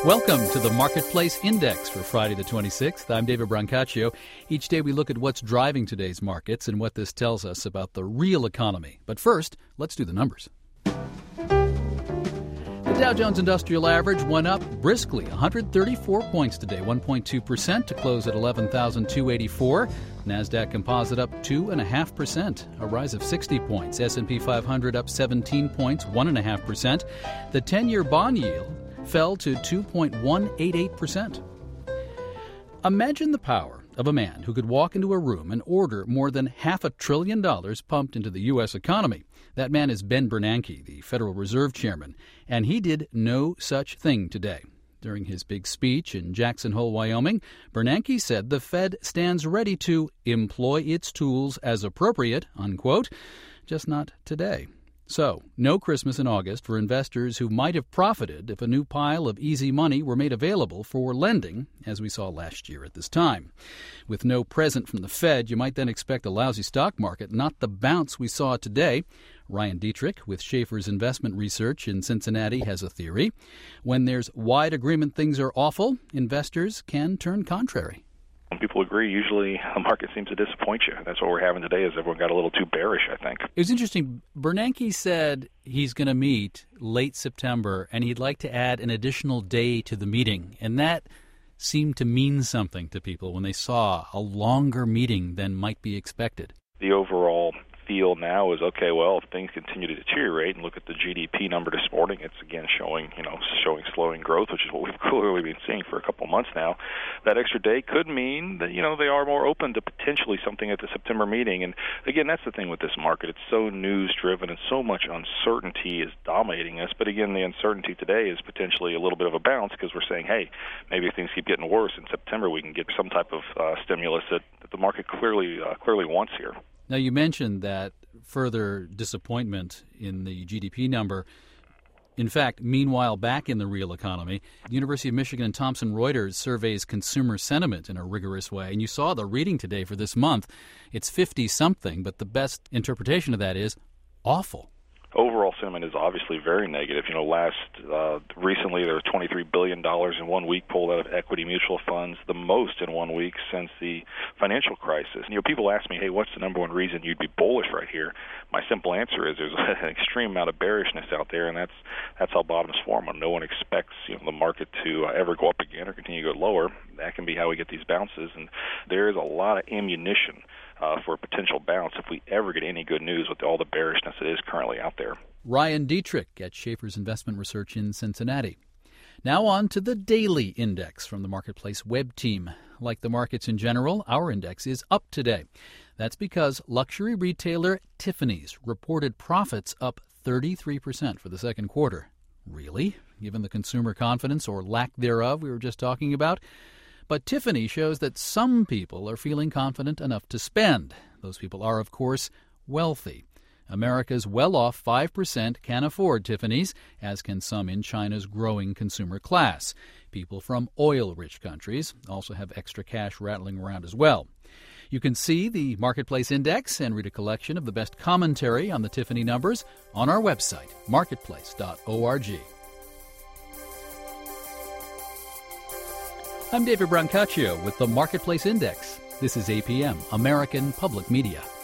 Welcome to the Marketplace Index for Friday the 26th. I'm David Brancaccio. Each day we look at what's driving today's markets and what this tells us about the real economy. But first, let's do the numbers. The Dow Jones Industrial Average went up briskly, 134 points today, 1.2% to close at 11,284. NASDAQ Composite up 2.5%, a rise of 60 points. S&P 500 up 17 points, 1.5%. The 10-year bond yield fell to 2.188%. Imagine the power of a man who could walk into a room and order more than $500 billion pumped into the U.S. economy. That man is Ben Bernanke, the Federal Reserve Chairman, and he did no such thing today. During his big speech in Jackson Hole, Wyoming, Bernanke said the Fed stands ready to employ its tools as appropriate, unquote, just not today. So, no Christmas in August for investors who might have profited if a new pile of easy money were made available for lending, as we saw last year at this time. With no present from the Fed, you might then expect a lousy stock market, not the bounce we saw today. Ryan Dietrich with Schaefer's Investment Research in Cincinnati has a theory. When there's wide agreement things are awful, investors can turn contrary. When people agree, usually the market seems to disappoint you. That's what we're having today is everyone got a little too bearish, I think. It was interesting. Bernanke said he's going to meet late September, and he'd like to add an additional day to the meeting. And that seemed to mean something to people when they saw a longer meeting than might be expected. The overall feel now is, okay, well, if things continue to deteriorate, and look at the GDP number this morning, it's again showing slowing growth, which is what we've clearly been seeing for a couple months now. That extra day could mean that, they are more open to potentially something at the September meeting. And again, that's the thing with this market. It's so news-driven and so much uncertainty is dominating us. But again, the uncertainty today is potentially a little bit of a bounce because we're saying, hey, maybe if things keep getting worse in September, we can get some type of stimulus that the market clearly wants here. Now, you mentioned that further disappointment in the GDP number. In fact, meanwhile, back in the real economy, the University of Michigan and Thomson Reuters surveys consumer sentiment in a rigorous way. And you saw the reading today for this month. It's 50-something, but the best interpretation of that is awful. Overall sentiment is obviously very negative. Recently there was $23 billion in 1 week pulled out of equity mutual funds, the most in 1 week since the financial crisis. People ask me, hey, what's the number one reason you'd be bullish right here? My simple answer is there's an extreme amount of bearishness out there, and that's how bottoms form. When no one expects the market to ever go up again or continue to go lower, that can be how we get these bounces. And there is a lot of ammunition for a potential bounce if we ever get any good news with all the bearishness that is currently out there. Ryan Dietrich at Schaefer's Investment Research in Cincinnati. Now on to the daily index from the Marketplace web team. Like the markets in general, our index is up today. That's because luxury retailer Tiffany's reported profits up 33% for the second quarter. Really? Given the consumer confidence or lack thereof we were just talking about? But Tiffany shows that some people are feeling confident enough to spend. Those people are, of course, wealthy. America's well-off 5% can afford Tiffany's, as can some in China's growing consumer class. People from oil-rich countries also have extra cash rattling around as well. You can see the Marketplace Index and read a collection of the best commentary on the Tiffany numbers on our website, marketplace.org. I'm David Brancaccio with the Marketplace Index. This is APM, American Public Media.